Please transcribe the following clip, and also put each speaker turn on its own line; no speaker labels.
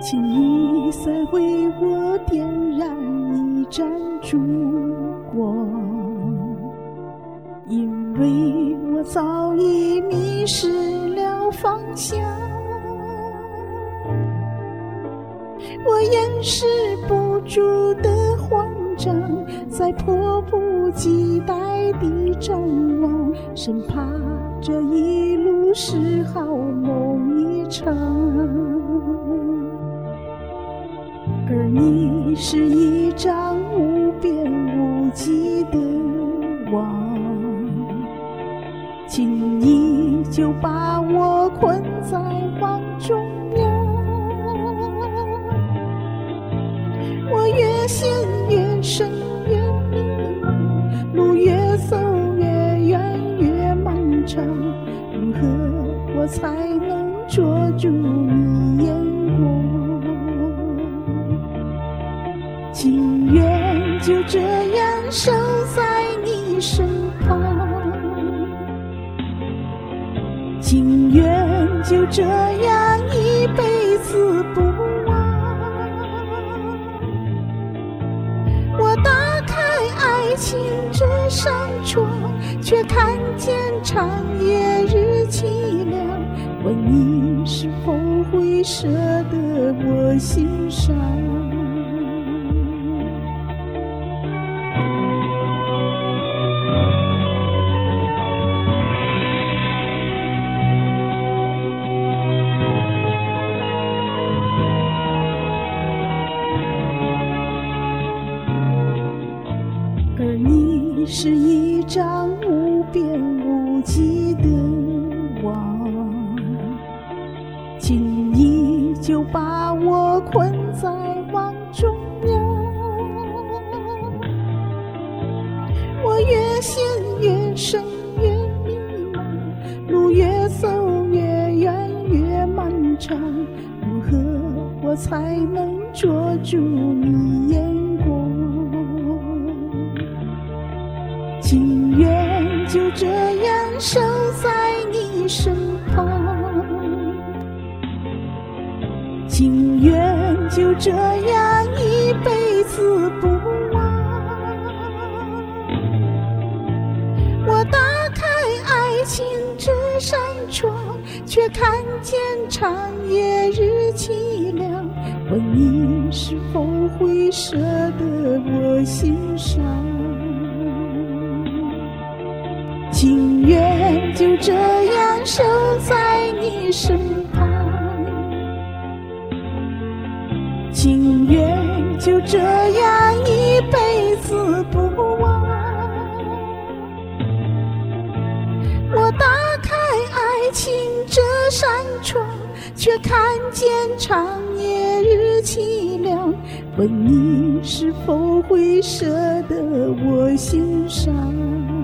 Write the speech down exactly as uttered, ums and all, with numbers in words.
请你再为我点燃一盏烛光，因为我早已迷失了方向，我掩饰不住的慌张，在迫不及待地张望，生怕这一路是好梦一场。而你是一张无边无际的网，轻易就把我困在网中央。我越陷越深越迷茫，路越走越远越漫长，如何我才能捉住你眼光？情愿就这样守在你身旁，情愿就这样一辈子不忘。我打开爱情这扇窗，却看见长夜日凄凉，问你是否会舍得我心伤？而你是一张无边无际的网，轻易就把我困在网中央。我越陷越深越迷茫，路越走越远越漫长，如何我才能捉住你眼光？情愿就这样守在你身旁，情愿就这样一辈子不忘。我打开爱情这扇窗，却看见长夜日凄凉，问你是否会舍得我心伤？情愿就这样守在你身旁，情愿就这样一辈子不忘。我打开爱情这扇窗，却看见长夜日凄凉，问你是否会舍得我心伤？